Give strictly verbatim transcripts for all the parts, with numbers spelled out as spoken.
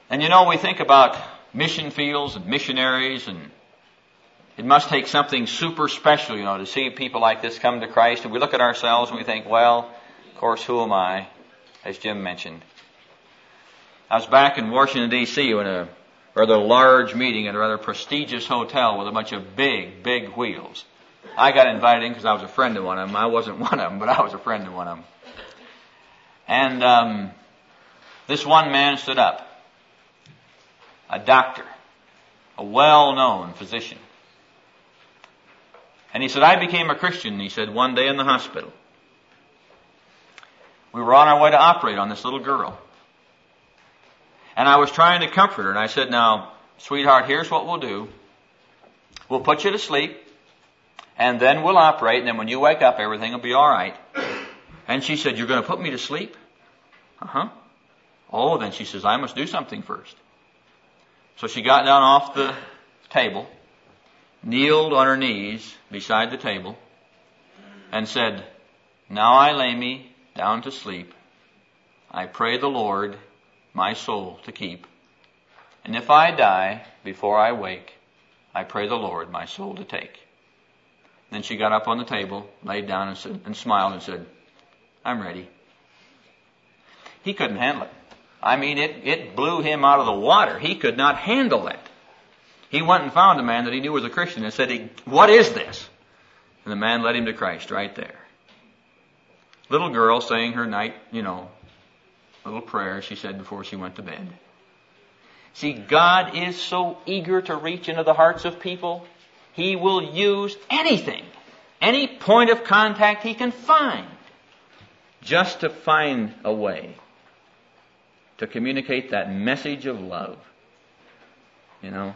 And you know, we think about mission fields and missionaries, and it must take something super special, you know, to see people like this come to Christ. And we look at ourselves and we think, well, of course, who am I? As Jim mentioned. I was back in Washington, D C in a rather large meeting at a rather prestigious hotel with a bunch of big, big wheels. I got invited in because I was a friend of one of them. I wasn't one of them, but I was a friend of one of them. And um, this one man stood up, a doctor, a well-known physician. And he said, I became a Christian, he said, one day in the hospital. We were on our way to operate on this little girl. And I was trying to comfort her, and I said, now, sweetheart, here's what we'll do. We'll put you to sleep, and then we'll operate, and then when you wake up, everything will be all right. And she said, you're going to put me to sleep? Uh-huh. Oh, then she says, I must do something first. So she got down off the table, kneeled on her knees beside the table, and said, now I lay me down to sleep. I pray the Lord my soul to keep. And if I die before I wake, I pray the Lord my soul to take. Then she got up on the table, laid down and, said, and smiled and said, I'm ready. He couldn't handle it. I mean, it, it blew him out of the water. He could not handle that. He went and found a man that he knew was a Christian and said, what is this? And the man led him to Christ right there. Little girl saying her night, you know, little prayer she said before she went to bed. See, God is so eager to reach into the hearts of people. He will use anything, any point of contact he can find, just to find a way to communicate that message of love. You know?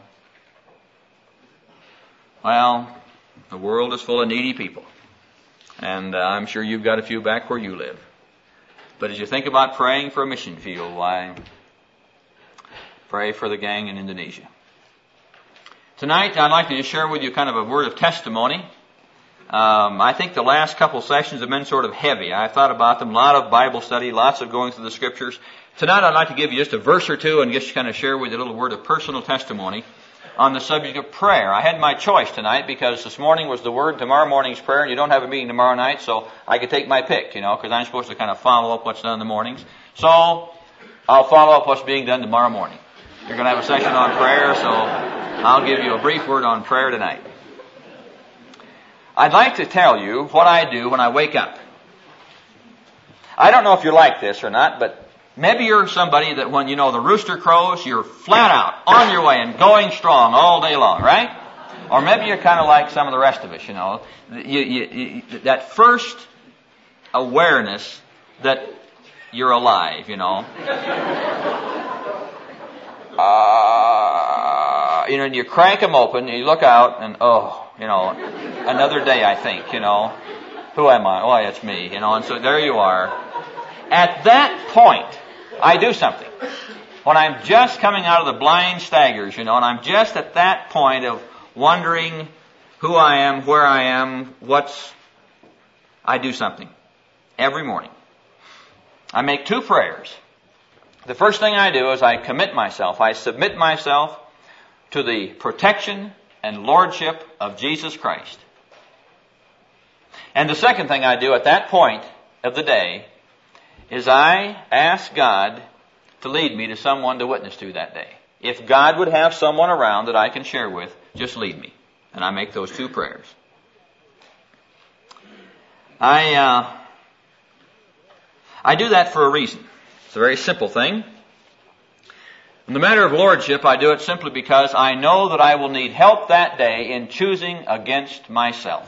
Well, the world is full of needy people. And uh, I'm sure you've got a few back where you live. But as you think about praying for a mission field, why, pray for the gang in Indonesia. Tonight, I'd like to just share with you kind of a word of testimony. Um, I think the last couple sessions have been sort of heavy. I thought about them, a lot of Bible study, lots of going through the Scriptures. Tonight, I'd like to give you just a verse or two and just kind of share with you a little word of personal testimony on the subject of prayer. I had my choice tonight because this morning was the word, tomorrow morning's prayer, and you don't have a meeting tomorrow night, so I could take my pick, you know, because I'm supposed to kind of follow up what's done in the mornings. So I'll follow up what's being done tomorrow morning. You're going to have a session on prayer, so I'll give you a brief word on prayer tonight. I'd like to tell you what I do when I wake up. I don't know if you're like this or not, but maybe you're somebody that when, you know, the rooster crows, you're flat out, on your way and going strong all day long, right? Or maybe you're kind of like some of the rest of us, you know. You, you, you, that first awareness that you're alive, you know. Uh, you know, and you crank them open, and you look out, and oh, you know, another day, I think, you know. Who am I? Oh, it's me, you know. And so there you are. At that point, I do something. When I'm just coming out of the blind staggers, you know, and I'm just at that point of wondering who I am, where I am, what's... I do something. Every morning. I make two prayers. The first thing I do is I commit myself. I submit myself to the protection and lordship of Jesus Christ. And the second thing I do at that point of the day is I ask God to lead me to someone to witness to that day. If God would have someone around that I can share with, just lead me. And I make those two prayers. I uh, I do that for a reason. It's a very simple thing. In the matter of lordship, I do it simply because I know that I will need help that day in choosing against myself.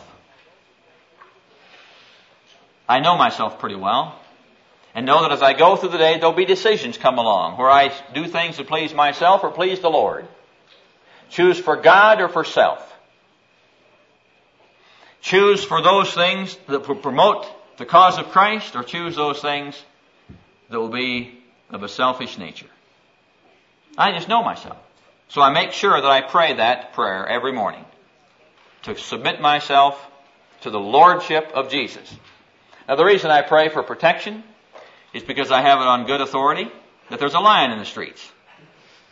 I know myself pretty well. And know that as I go through the day, there'll be decisions come along where I do things that please myself or please the Lord. Choose for God or for self. Choose for those things that will promote the cause of Christ, or choose those things that will be of a selfish nature. I just know myself. So I make sure that I pray that prayer every morning to submit myself to the lordship of Jesus. Now, the reason I pray for protection is because I have it on good authority that there's a lion in the streets.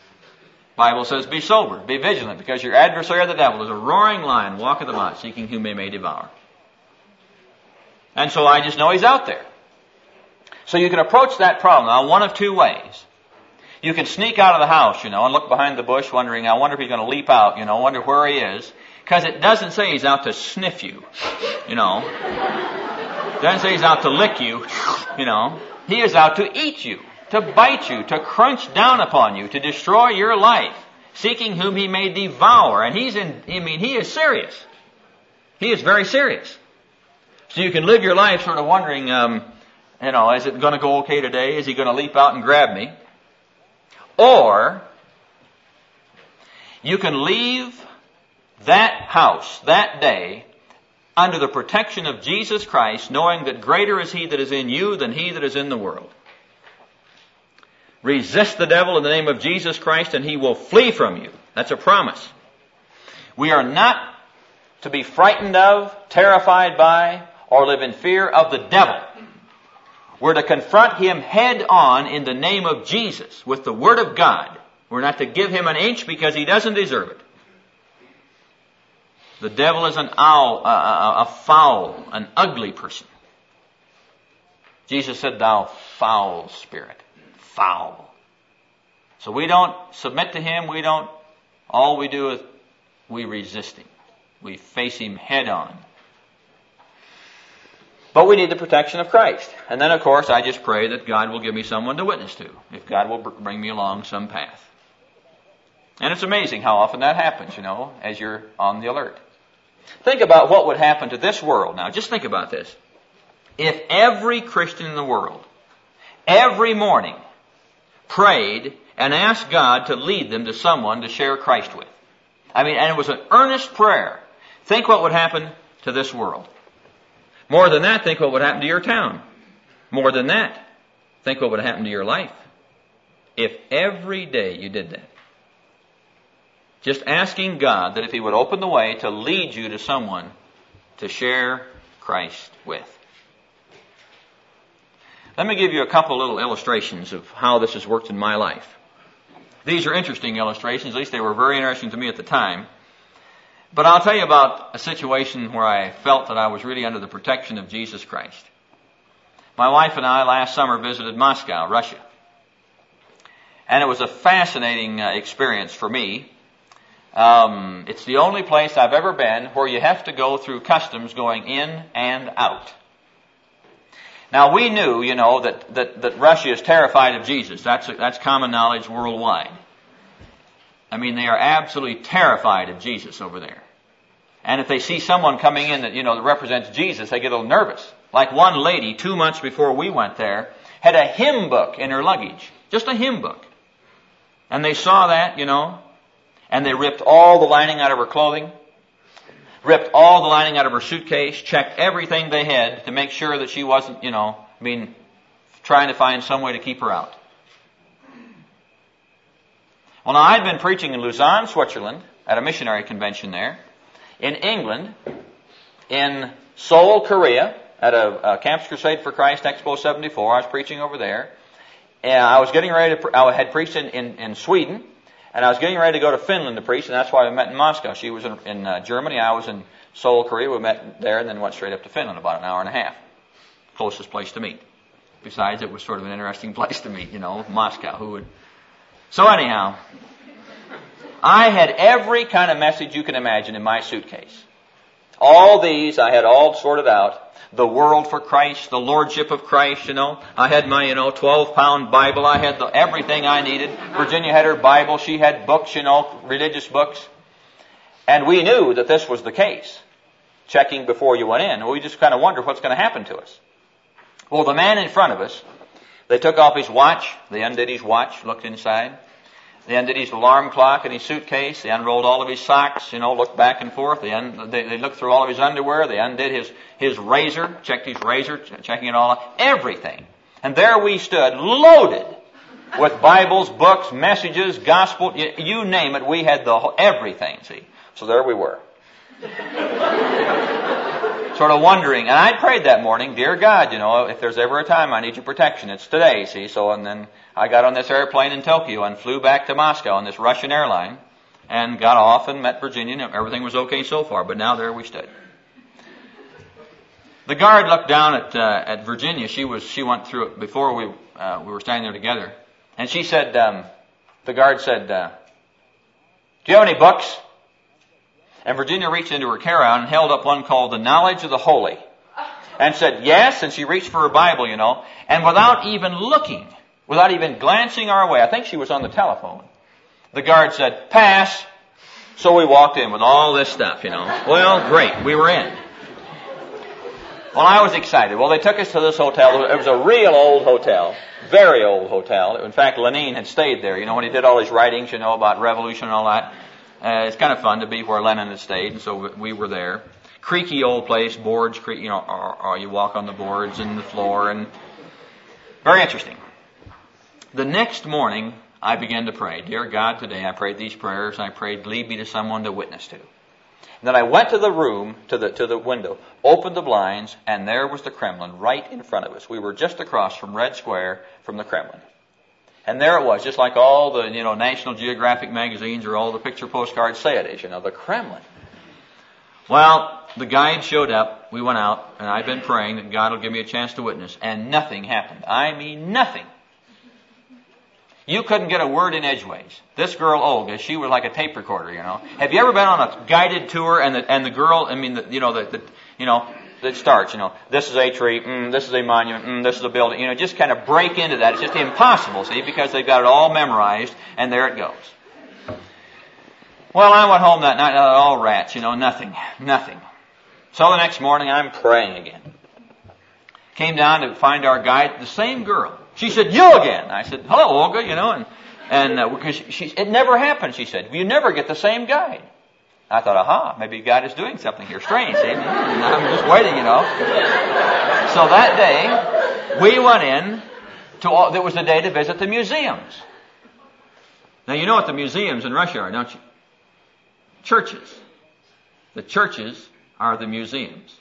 Bible says, be sober, be vigilant, because your adversary the devil is a roaring lion, walketh about, seeking whom he may devour. And so I just know he's out there. So you can approach that problem now one of two ways. You can sneak out of the house, you know, and look behind the bush wondering, I wonder if he's going to leap out, you know, wonder where he is. Because it doesn't say he's out to sniff you, you know. It doesn't say he's out to lick you, you know. He is out to eat you, to bite you, to crunch down upon you, to destroy your life, seeking whom he may devour. And he's in, I mean, he is serious. He is very serious. So you can live your life sort of wondering, um, you know, is it going to go okay today? Is he going to leap out and grab me? Or you can leave that house, that day, under the protection of Jesus Christ, knowing that greater is he that is in you than he that is in the world. Resist the devil in the name of Jesus Christ and he will flee from you. That's a promise. We are not to be frightened of, terrified by, or live in fear of the devil. We're to confront him head on in the name of Jesus with the Word of God. We're not to give him an inch because he doesn't deserve it. The devil is an owl, a, a, a foul, an ugly person. Jesus said, thou foul spirit. Foul. So we don't submit to him. We don't. All we do is we resist him. We face him head on. But we need the protection of Christ. And then, of course, I just pray that God will give me someone to witness to, if God will bring me along some path. And it's amazing how often that happens, you know, as you're on the alert. Think about what would happen to this world now. Just think about this. If every Christian in the world, every morning, prayed and asked God to lead them to someone to share Christ with. I mean, and it was an earnest prayer. Think what would happen to this world. More than that, think what would happen to your town. More than that, think what would happen to your life. If every day you did that. Just asking God that if he would open the way to lead you to someone to share Christ with. Let me give you a couple little illustrations of how this has worked in my life. These are interesting illustrations, at least they were very interesting to me at the time. But I'll tell you about a situation where I felt that I was really under the protection of Jesus Christ. My wife and I last summer visited Moscow, Russia. And it was a fascinating uh, experience for me. Um, it's the only place I've ever been where you have to go through customs going in and out. Now we knew, you know, that, that, that Russia is terrified of Jesus. That's, that's common knowledge worldwide. I mean, they are absolutely terrified of Jesus over there. And if they see someone coming in that, you know, that represents Jesus, they get a little nervous. Like one lady, two months before we went there, had a hymn book in her luggage. Just a hymn book. And they saw that, you know, and they ripped all the lining out of her clothing, ripped all the lining out of her suitcase, checked everything they had to make sure that she wasn't, you know, I mean, trying to find some way to keep her out. Well, now, I'd been preaching in Lausanne, Switzerland, at a missionary convention there, in England, in Seoul, Korea, at a, a Campus Crusade for Christ Expo seventy-four. I was preaching over there. And I was getting ready to, pre- I had preached in, in, in Sweden, and I was getting ready to go to Finland to preach, and that's why we met in Moscow. She was in, in uh, Germany, I was in Seoul, Korea. We met there and then went straight up to Finland, about an hour and a half. Closest place to meet. Besides, it was sort of an interesting place to meet, you know, Moscow. Who would... So anyhow, I had every kind of message you can imagine in my suitcase. All these I had all sorted out. The world for Christ, the lordship of Christ, you know. I had my, you know, twelve pound Bible. I had the, everything I needed. Virginia had her Bible. She had books, you know, religious books. And we knew that this was the case. Checking before you went in. We just kind of wondered what's going to happen to us. Well, the man in front of us, they took off his watch. They undid his watch, looked inside. They undid his alarm clock and his suitcase. They unrolled all of his socks, you know, looked back and forth. They, un- they, they looked through all of his underwear. They undid his, his razor, checked his razor, ch- checking it all out. Everything. And there we stood, loaded with Bibles, books, messages, gospel, you, you name it. We had the whole, everything, see. So there we were. sort of wondering. And I prayed that morning, dear God, you know, if there's ever a time I need your protection, it's today, see. So, and then I got on this airplane in Tokyo and flew back to Moscow on this Russian airline and got off and met Virginia, and everything was okay so far. But now there we stood. The guard looked down at uh, at Virginia. She was she went through it before we uh, we were standing there together, and she said, um, the guard said, uh, "Do you have any books?" And Virginia reached into her carry-on and held up one called The Knowledge of the Holy, and said, "Yes." And she reached for her Bible, you know, and without even looking, without even glancing our way, I think she was on the telephone, the guard said, "Pass." So we walked in with all this stuff, you know. Well, great, we were in. Well, I was excited. Well, they took us to this hotel. It was a real old hotel, very old hotel. In fact, Lenin had stayed there, you know, when he did all his writings, you know, about revolution and all that. Uh, it's kind of fun to be where Lenin had stayed, and so we were there. Creaky old place, boards, cre- you know, or, or you walk on the boards and the floor, and very interesting. The next morning, I began to pray. Dear God, today I prayed these prayers, and I prayed, lead me to someone to witness to. And then I went to the room, to the to the window, opened the blinds, and there was the Kremlin right in front of us. We were just across from Red Square from the Kremlin. And there it was, just like all the, you know, National Geographic magazines or all the picture postcards say it is, you know, the Kremlin. Well, the guide showed up, we went out, and I've been praying that God will give me a chance to witness, and nothing happened. I mean, nothing. You couldn't get a word in edgeways. This girl, Olga, she was like a tape recorder, you know. Have you ever been on a guided tour and the, and the girl, I mean, the, you know, the, the, you know, it starts, you know, this is a tree, mm, this is a monument, mm, this is a building, you know, just kind of break into that. It's just impossible, see, because they've got it all memorized, and there it goes. Well, I went home that night, uh, all rats, you know, nothing, nothing. So the next morning, I'm praying again. Came down to find our guide, the same girl. She said, "You again." I said, "Hello, Olga," you know, and, and, uh, because she, it never happened, she said. You never get the same guide. I thought, aha, maybe God is doing something here strange, see? I'm just waiting, you know. So that day, we went in to, all, it was the day to visit the museums. Now, you know what the museums in Russia are, don't you? Churches. The churches are the museums.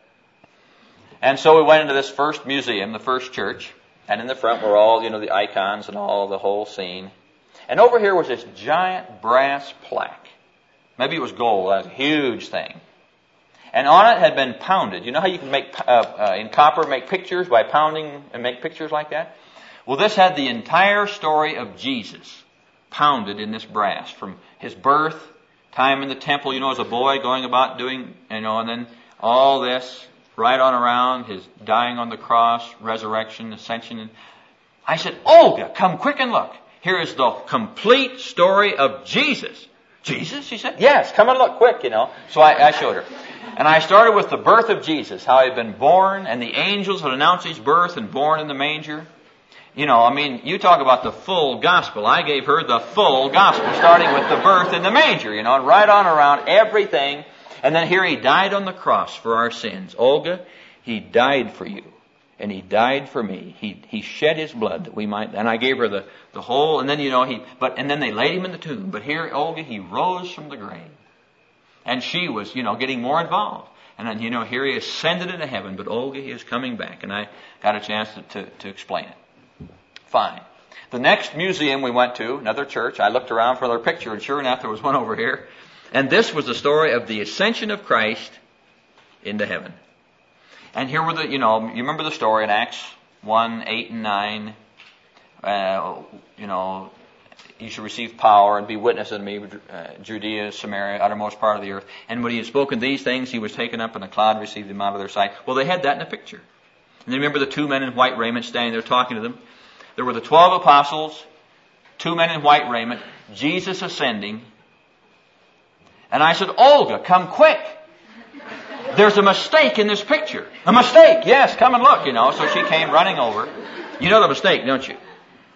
And so we went into this first museum, the first church. And in the front were all, you know, the icons and all the whole scene. And over here was this giant brass plaque. Maybe it was gold. That was a huge thing. And on it had been pounded. You know how you can make, uh, uh, in copper, make pictures by pounding and make pictures like that? Well, this had the entire story of Jesus pounded in this brass. From his birth, time in the temple, you know, as a boy going about doing, you know, and then all this. Right on around, his dying on the cross, resurrection, ascension. I said, "Olga, come quick and look. Here is the complete story of Jesus." "Jesus?" she said. "Yes, come and look quick, you know." So I, I showed her. And I started with the birth of Jesus, how he had been born, and the angels had announced his birth and born in the manger. You know, I mean, you talk about the full gospel. I gave her the full gospel, starting with the birth in the manger, you know, and right on around everything. And then here he died on the cross for our sins. Olga, he died for you. And he died for me. He he shed his blood that we might, and I gave her the, the whole, and then, you know, he, but, and then they laid him in the tomb. But here, Olga, he rose from the grave. And she was, you know, getting more involved. And then, you know, here he ascended into heaven, but Olga, he is coming back. And I got a chance to, to, to explain it. Fine. The next museum we went to, another church, I looked around for another picture, and sure enough, there was one over here. And this was the story of the ascension of Christ into heaven. And here were the, you know, you remember the story in Acts one, eight, and nine. Uh, you know, you should receive power and be witness unto me, uh, Judea, Samaria, uttermost part of the earth. And when he had spoken these things, he was taken up, and a cloud received him out of their sight. Well, they had that in a picture. And then remember the two men in white raiment standing there talking to them. There were the twelve apostles, two men in white raiment, Jesus ascending. And I said, "Olga, come quick. There's a mistake in this picture." "A mistake? Yes, come and look, you know." So she came running over. You know the mistake, don't you?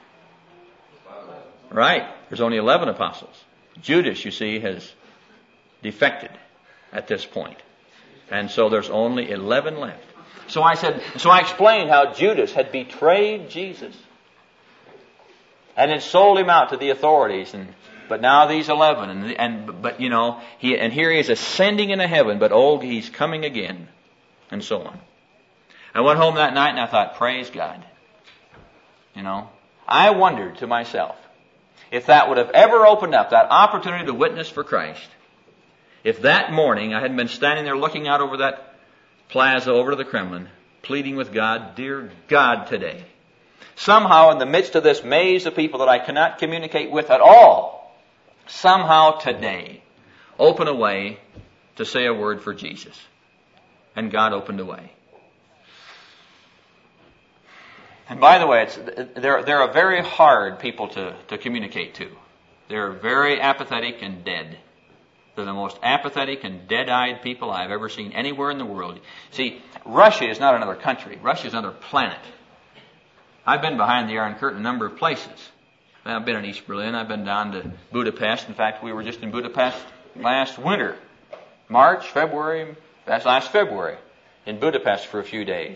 Right. There's only eleven apostles. Judas, you see, has defected at this point. And so there's only eleven left. So I said, so I explained how Judas had betrayed Jesus and had sold him out to the authorities, and but now these eleven, and, and but you know, he and here he is ascending into heaven, but oh, he's coming again. and so on. I went home that night and I thought, praise God. You know, I wondered to myself if that would have ever opened up, that opportunity to witness for Christ, if that morning I hadn't been standing there looking out over that plaza over to the Kremlin, pleading with God, dear God, today, somehow in the midst of this maze of people that I cannot communicate with at all, somehow today, open a way to say a word for Jesus. And God opened a way. And by the way, it's, they're, they're a very hard people to, to communicate to. They're very apathetic and dead. They're the most apathetic and dead-eyed people I've ever seen anywhere in the world. See, Russia is not another country. Russia is another planet. I've been behind the Iron Curtain a number of places. I've been in East Berlin. I've been down to Budapest. In fact, we were just in Budapest last winter. March, February, that's last February, in Budapest for a few days.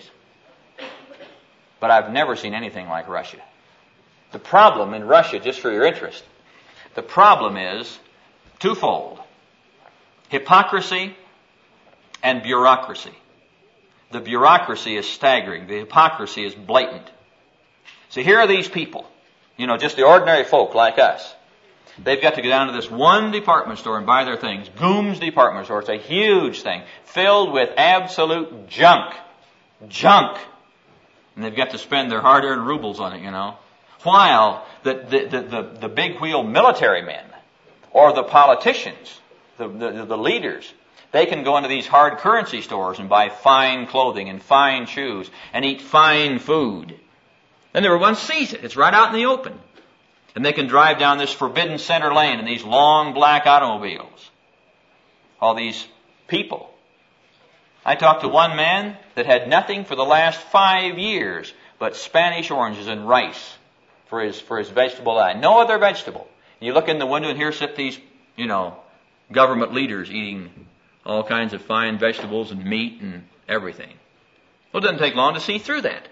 But I've never seen anything like Russia. The problem in Russia, just for your interest, the problem is twofold. Hypocrisy and bureaucracy. The bureaucracy is staggering. The hypocrisy is blatant. So here are these people, you know, just the ordinary folk like us. They've got to go down to this one department store and buy their things. Goom's department store. It's a huge thing, filled with absolute junk. Junk. And they've got to spend their hard-earned rubles on it, you know. While the, the, the, the, the big wheel military men or the politicians, the, the, the leaders, they can go into these hard currency stores and buy fine clothing and fine shoes and eat fine food. And everyone sees it. It's right out in the open. And they can drive down this forbidden center lane in these long black automobiles. All these people. I talked to one man that had nothing for the last five years but Spanish oranges and rice for his for his vegetable diet. No other vegetable. And you look in the window and here sit these, you know, government leaders eating all kinds of fine vegetables and meat and everything. Well, it doesn't take long to see through that.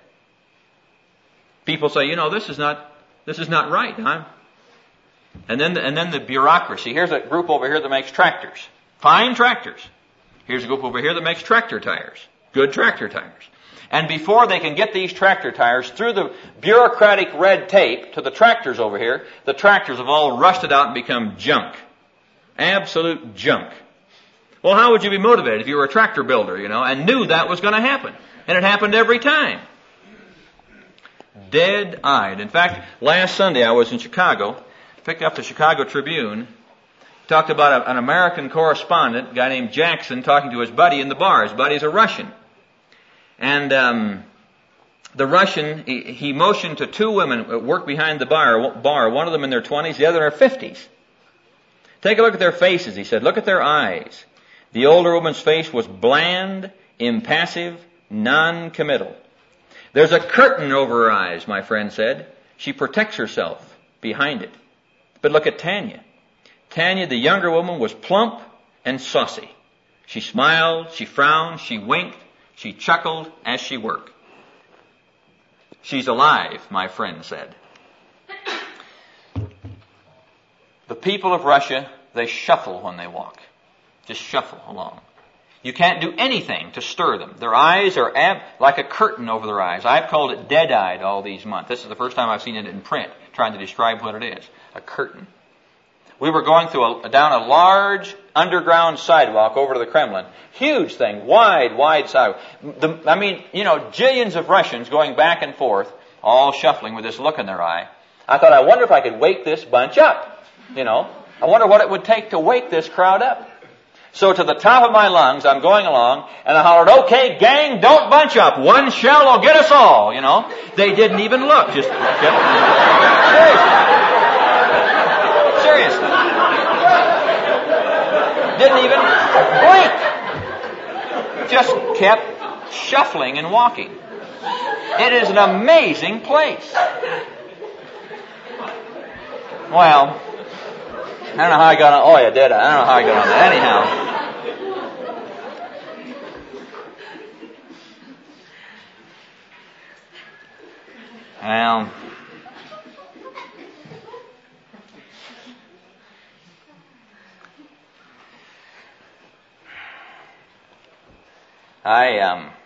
People say, you know, this is not this is not right, huh? And then the, and then the bureaucracy. Here's a group over here that makes tractors. Fine tractors. Here's a group over here that makes tractor tires. Good tractor tires. And before they can get these tractor tires through the bureaucratic red tape to the tractors over here, the tractors have all rusted out and become junk. Absolute junk. Well, how would you be motivated if you were a tractor builder, you know, and knew that was going to happen? And it happened every time. Dead-eyed. In fact, last Sunday I was in Chicago, picked up the Chicago Tribune, talked about a, an American correspondent, a guy named Jackson, talking to his buddy in the bar. His buddy's a Russian. And um, the Russian, he, he motioned to two women that work behind the bar, bar, one of them in their twenties, the other in her fifties. Take a look at their faces, he said. Look at their eyes. The older woman's face was bland, impassive, non-committal. There's a curtain over her eyes, my friend said. She protects herself behind it. But look at Tanya. Tanya, the younger woman, was plump and saucy. She smiled, she frowned, she winked, she chuckled as she worked. She's alive, my friend said. The people of Russia, they shuffle when they walk. Just shuffle along. You can't do anything to stir them. Their eyes are ab- like a curtain over their eyes. I've called it dead-eyed all these months. This is the first time I've seen it in print, trying to describe what it is. A curtain. We were going through a, down a large underground sidewalk over to the Kremlin. Huge thing. Wide, wide sidewalk. The, I mean, you know, jillions of Russians going back and forth, all shuffling with this look in their eye. I thought, I wonder if I could wake this bunch up. You know, I wonder what it would take to wake this crowd up. So to the top of my lungs, I'm going along, and I hollered, okay, gang, don't bunch up. One shell will get us all, you know. They didn't even look. Just kept... Seriously. Didn't even blink. Just kept shuffling and walking. It is an amazing place. Well... I don't know how I got on. Oh, yeah, did I? I don't know how I got on that. Anyhow. Well, I um.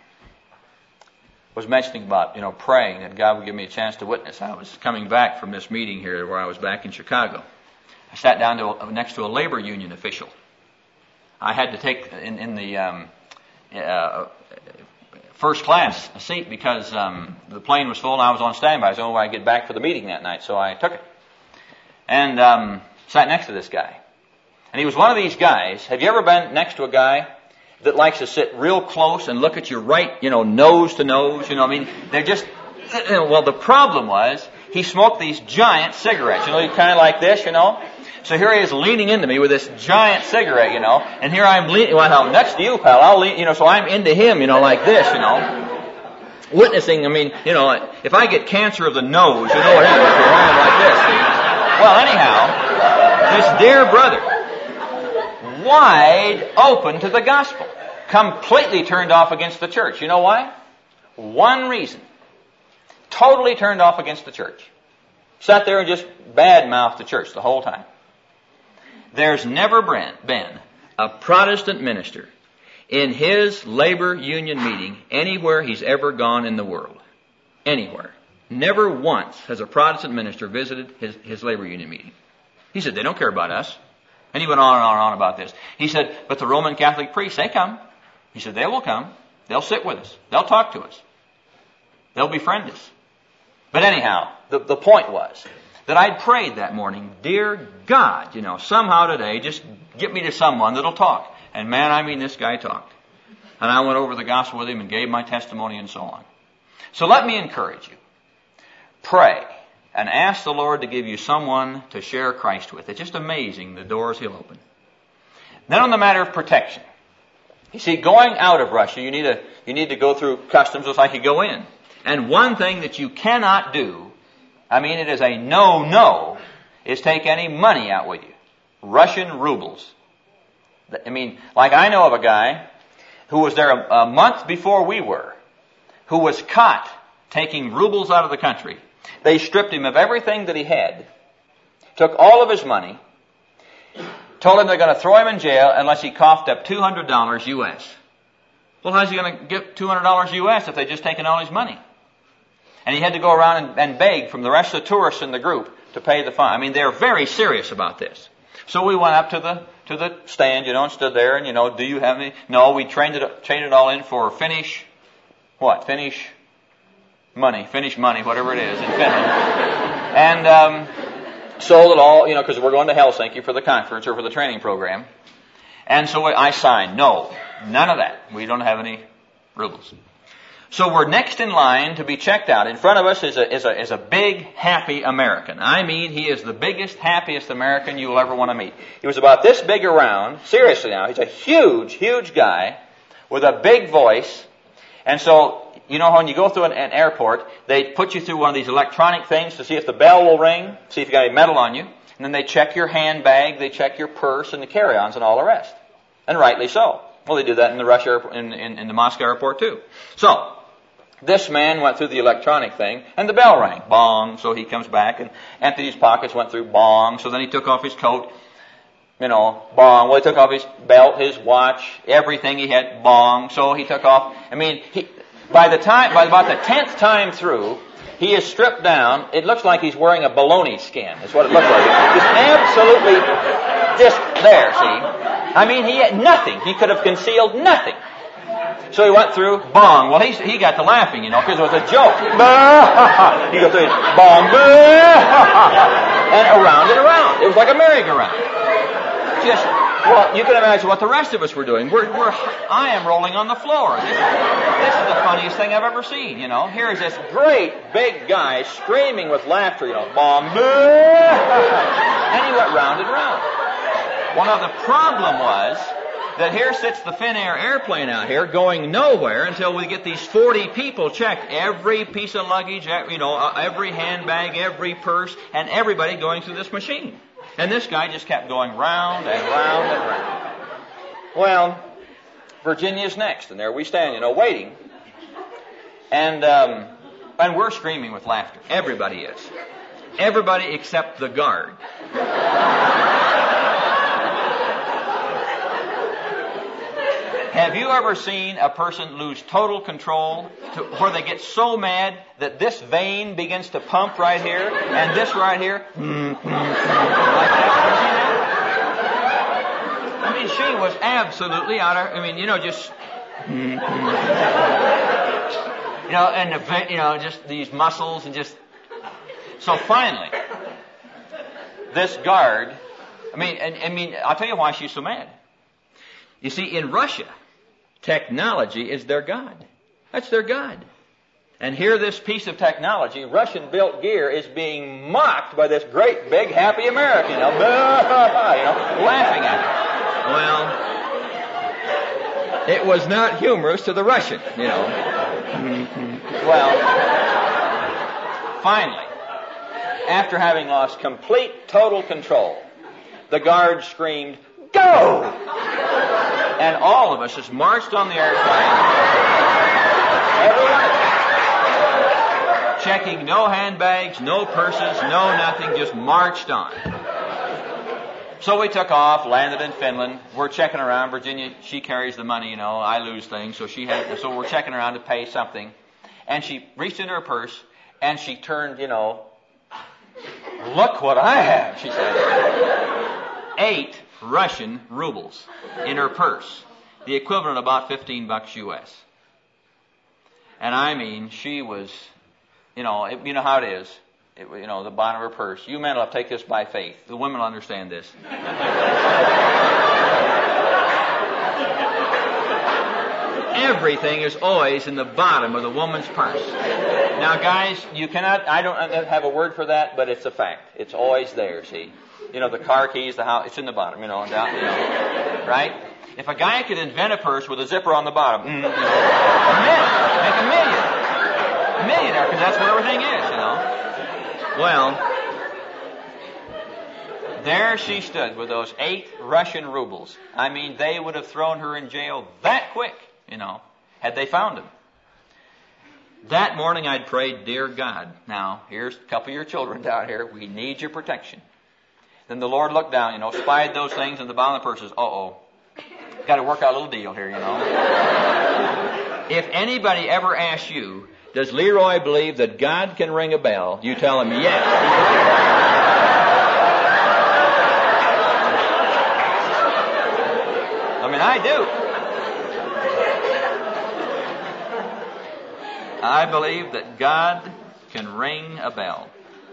was mentioning about, you know, praying that God would give me a chance to witness. I was coming back from this meeting here where I was back in Chicago. I sat down to, next to a labor union official. I had to take in, in the um, uh, first class a seat because um, the plane was full and I was on standby. I was the only way I could get back for the meeting that night, so I took it. And um, sat next to this guy. And he was one of these guys. Have you ever been next to a guy that likes to sit real close and look at you right, you know, nose to nose? You know, I mean, they're just, well, the problem was he smoked these giant cigarettes. You know, kind of like this, you know. So here he is leaning into me with this giant cigarette, you know. And here I'm leaning, well, I'm next to you, pal. I'll lean, you know, so I'm into him, you know, like this, you know. Witnessing, I mean, you know, if I get cancer of the nose, you know what happens if I'm like this, see? Well, anyhow, this dear brother, wide open to the gospel, completely turned off against the church. You know why? One reason. Totally turned off against the church. Sat there and just bad-mouthed the church the whole time. There's never been a Protestant minister in his labor union meeting anywhere he's ever gone in the world. Anywhere. Never once has a Protestant minister visited his, his labor union meeting. He said, they don't care about us. And he went on and on and on about this. He said, but the Roman Catholic priests, they come. He said, they will come. They'll sit with us. They'll talk to us. They'll befriend us. But anyhow, the, the point was that I'd prayed that morning, dear God, you know, somehow today, just get me to someone that'll talk. And man, I mean, this guy talked. And I went over the gospel with him and gave my testimony and so on. So let me encourage you. Pray and ask the Lord to give you someone to share Christ with. It's just amazing the doors He'll open. Then on the matter of protection. You see, going out of Russia, you need to, you need to go through customs just like you go in. And one thing that you cannot do, I mean it is a no-no, is take any money out with you. Russian rubles. I mean, like I know of a guy who was there a, a month before we were, who was caught taking rubles out of the country. They stripped him of everything that he had, took all of his money, told him they're going to throw him in jail unless he coughed up two hundred dollars U S. Well, how's he going to get two hundred dollars U S if they've just taken all his money? And he had to go around and, and beg from the rest of the tourists in the group to pay the fine. I mean, they're very serious about this. So we went up to the to the stand, you know, and stood there, and, you know, do you have any? No, we trained it, trained it all in for Finnish, what? Finnish money, Finnish money, whatever it is in Finland. And um, sold it all, you know, because we're going to Helsinki for the conference or for the training program. And so I signed, no, none of that. We don't have any rubles. So we're next in line to be checked out. In front of us is a, is a, is a big, happy American. I mean, he is the biggest, happiest American you will ever want to meet. He was about this big around. Seriously now, he's a huge, huge guy with a big voice. And so, you know, when you go through an, an airport, they put you through one of these electronic things to see if the bell will ring, see if you got any metal on you. And then they check your handbag, they check your purse and the carry-ons and all the rest. And rightly so. Well, they do that in the Russia airport, in, in, in the Moscow airport too. So, this man went through the electronic thing, and the bell rang. Bong. So he comes back and emptied his pockets, went through. Bong. So then he took off his coat. You know, bong. Well, he took off his belt, his watch, everything he had. Bong. So he took off. I mean, he, by the time, by about the tenth time through, he is stripped down. It looks like he's wearing a baloney skin. Is what it looks like. Just absolutely, just there. See. I mean, he had nothing. He could have concealed nothing. So he went through, bong. Well, he, he got to laughing, you know, because it was a joke. He goes through, bong, and around and around. It was like a merry-go-round. Just, well, you can imagine what the rest of us were doing. We're, we're, I am rolling on the floor. This, this is the funniest thing I've ever seen, you know. Here is this great big guy screaming with laughter, you know, bong, and he went round and round. Well, now the problem was that here sits the Finnair airplane out here going nowhere until we get these forty people checked. Every piece of luggage, you know, every handbag, every purse, and everybody going through this machine. And this guy just kept going round and round and round. Well, Virginia's next, and there we stand, you know, waiting. And, um, and we're screaming with laughter. Everybody is. Everybody except the guard. Have you ever seen a person lose total control to where they get so mad that this vein begins to pump right here and this right here? Like that? I mean, she was absolutely out of, I mean, you know, just, you know, and the, you know, just these muscles and just, so finally, this guard, I mean, and, I mean, I'll tell you why she's so mad. You see, in Russia, technology is their God. That's their God. And here this piece of technology, Russian-built gear, is being mocked by this great, big, happy American, you know, you know, laughing at it. Well, it was not humorous to the Russian, you know. Well, finally, after having lost complete, total control, the guard screamed, "Go!" And all of us just marched on the airplane. Everyone checking no handbags, no purses, no nothing, just marched on. So we took off, landed in Finland. We're checking around. Virginia, she carries the money, you know. I lose things, so she had. So we're checking around to pay something. And she reached into her purse, and she turned, you know, "Look what I have," she said. Eight Russian rubles in her purse, the equivalent of about fifteen bucks U S. And I mean, she was, you know, it, you know how it is. It, you know, the bottom of her purse. You men will take this by faith. The women will understand this. Everything is always in the bottom of the woman's purse. Now, guys, you cannot, I don't have a word for that, but it's a fact. It's always there, see. You know, the car keys, the house, it's in the bottom, you know, and down, you know, right? If a guy could invent a purse with a zipper on the bottom, mm, you know, a million, make a million. A millionaire, because that's where everything is, you know. Well, there she stood with those eight Russian rubles. I mean, they would have thrown her in jail that quick, you know, had they found him. That morning I'd prayed, "Dear God, now, here's a couple of your children down here. We need your protection." Then the Lord looked down, you know, spied those things in the bottom of the purses. Uh-oh. Got to work out a little deal here, you know. If anybody ever asks you, does Leroy believe that God can ring a bell? You tell him, yes. I mean, I do. I believe that God can ring a bell.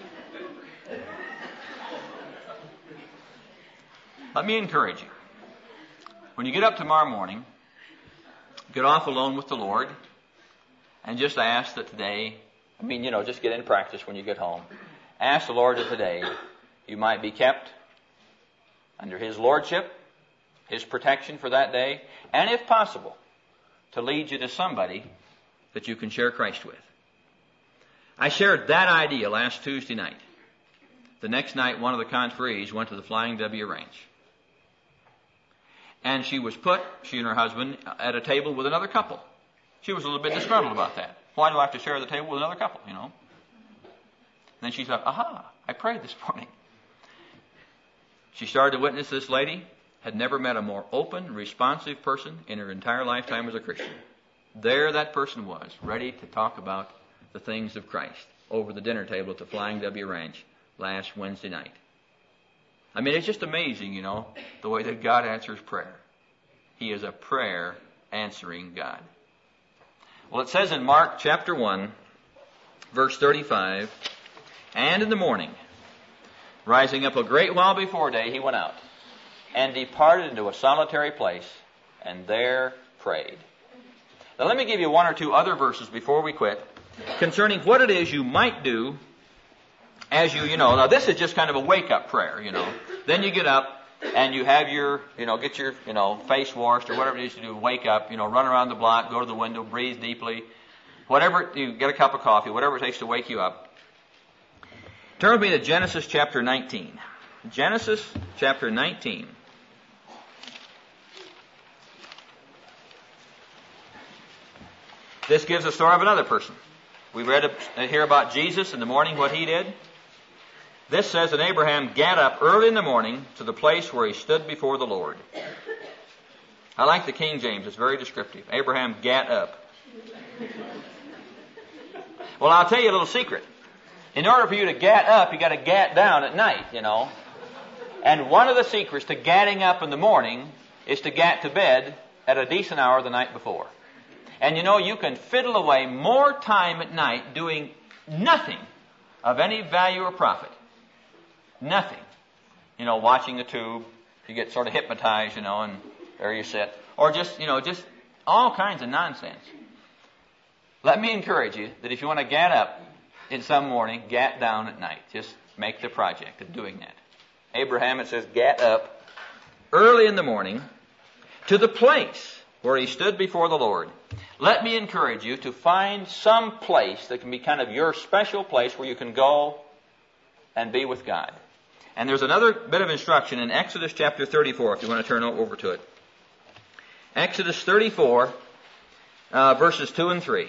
Let me encourage you. When you get up tomorrow morning, get off alone with the Lord, and just ask that today, I mean, you know, just get in practice when you get home. Ask the Lord that today you might be kept under His Lordship, His protection for that day, and if possible, to lead you to somebody that you can share Christ with. I shared that idea last Tuesday night. The next night, one of the conferees went to the Flying W Ranch. And she was put, she and her husband, at a table with another couple. She was a little bit disgruntled about that. Why do I have to share the table with another couple, you know? And then she thought, aha, I prayed this morning. She started to witness this lady, had never met a more open, responsive person in her entire lifetime as a Christian. There that person was, ready to talk about the things of Christ over the dinner table at the Flying W Ranch last Wednesday night. I mean, it's just amazing, you know, the way that God answers prayer. He is a prayer-answering God. Well, it says in Mark chapter one, verse thirty-five, "And in the morning, rising up a great while before day, he went out, and departed into a solitary place, and there prayed." Now, let me give you one or two other verses before we quit, concerning what it is you might do as you, you know, now this is just kind of a wake-up prayer, you know. Then you get up and you have your, you know, get your, you know, face washed or whatever it is you do, wake up, you know, run around the block, go to the window, breathe deeply, whatever, you get a cup of coffee, whatever it takes to wake you up. Turn with me to Genesis chapter nineteen. Genesis chapter nineteen. This gives a story of another person. We read here about Jesus in the morning, what he did. This says that Abraham got up early in the morning to the place where he stood before the Lord. I like the King James. It's very descriptive. Abraham gat up. Well, I'll tell you a little secret. In order for you to gat up, you got to gat down at night, you know. And one of the secrets to gatting up in the morning is to gat to bed at a decent hour the night before. And you know, you can fiddle away more time at night doing nothing of any value or profit. Nothing. You know, watching the tube. You get sort of hypnotized, you know, and there you sit. Or just, you know, just all kinds of nonsense. Let me encourage you that if you want to gat up in some morning, gat down at night. Just make the project of doing that. Abraham, it says, gat up early in the morning to the place where he stood before the Lord. Let me encourage you to find some place that can be kind of your special place where you can go and be with God. And there's another bit of instruction in Exodus chapter thirty-four, if you want to turn over to it. Exodus thirty-four, uh, verses two and three.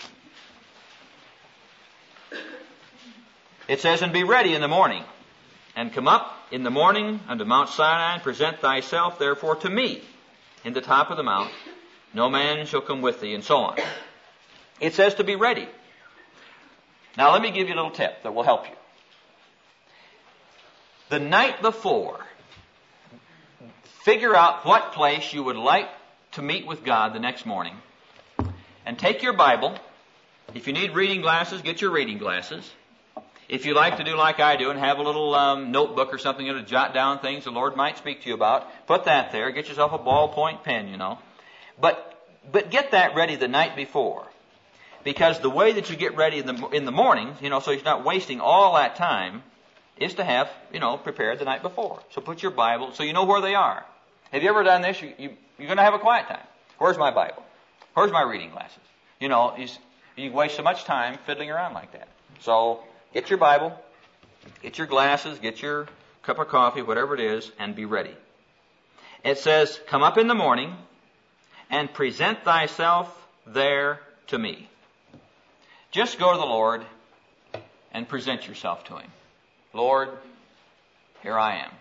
It says, "And be ready in the morning, and come up in the morning unto Mount Sinai, and present thyself therefore to me in the top of the mount. No man shall come with thee," and so on. It says to be ready. Now let me give you a little tip that will help you. The night before, figure out what place you would like to meet with God the next morning. And take your Bible. If you need reading glasses, get your reading glasses. If you like to do like I do and have a little um, notebook or something to jot down things the Lord might speak to you about, put that there. Get yourself a ballpoint pen, you know. But but get that ready the night before. Because the way that you get ready in the in the morning, you know, so you're not wasting all that time, is to have, you know, prepared the night before. So put your Bible, so you know where they are. Have you ever done this? You, you, you're going to have a quiet time. Where's my Bible? Where's my reading glasses? You know, you, you waste so much time fiddling around like that. So get your Bible, get your glasses, get your cup of coffee, whatever it is, and be ready. It says, "Come up in the morning and present thyself there to me." Just go to the Lord and present yourself to Him. "Lord, here I am."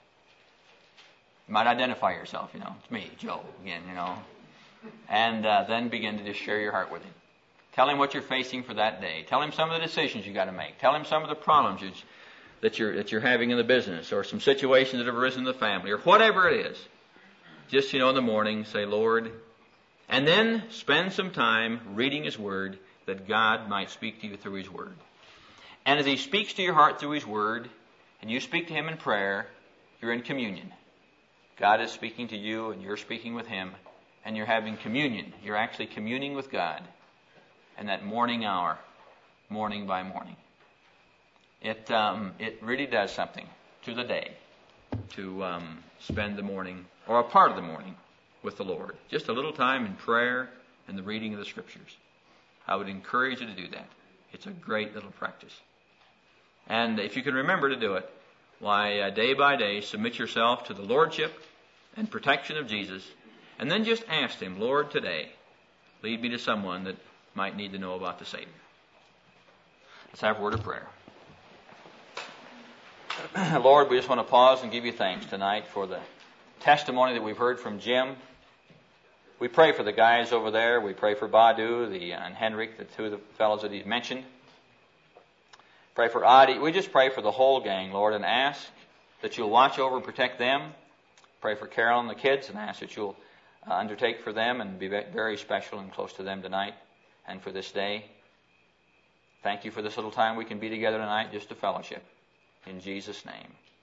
You might identify yourself, you know. It's me, Joe, again, you know. And uh, then begin to just share your heart with Him. Tell Him what you're facing for that day. Tell Him some of the decisions you got to make. Tell Him some of the problems you, that you're that you're having in the business, or some situations that have arisen in the family, or whatever it is. Just, you know, in the morning, say, "Lord," and then spend some time reading His Word, that God might speak to you through His Word. And as He speaks to your heart through His Word, and you speak to Him in prayer, you're in communion. God is speaking to you, and you're speaking with Him, and you're having communion. You're actually communing with God in that morning hour, morning by morning. It um, it really does something to the day to um, spend the morning, or a part of the morning, with the Lord. Just a little time in prayer and the reading of the Scriptures. I would encourage you to do that. It's a great little practice. And if you can remember to do it, why, uh, day by day, submit yourself to the Lordship and protection of Jesus, and then just ask Him, "Lord, today, lead me to someone that might need to know about the Savior." Let's have a word of prayer. Lord, we just want to pause and give you thanks tonight for the testimony that we've heard from Jim. We pray for the guys over there. We pray for Badu the, and Henrik, the two of the fellows that he's mentioned. Pray for Adi. We just pray for the whole gang, Lord, and ask that you'll watch over and protect them. Pray for Carol and the kids, and ask that you'll uh, undertake for them and be very special and close to them tonight and for this day. Thank you for this little time we can be together tonight just to fellowship. In Jesus' name.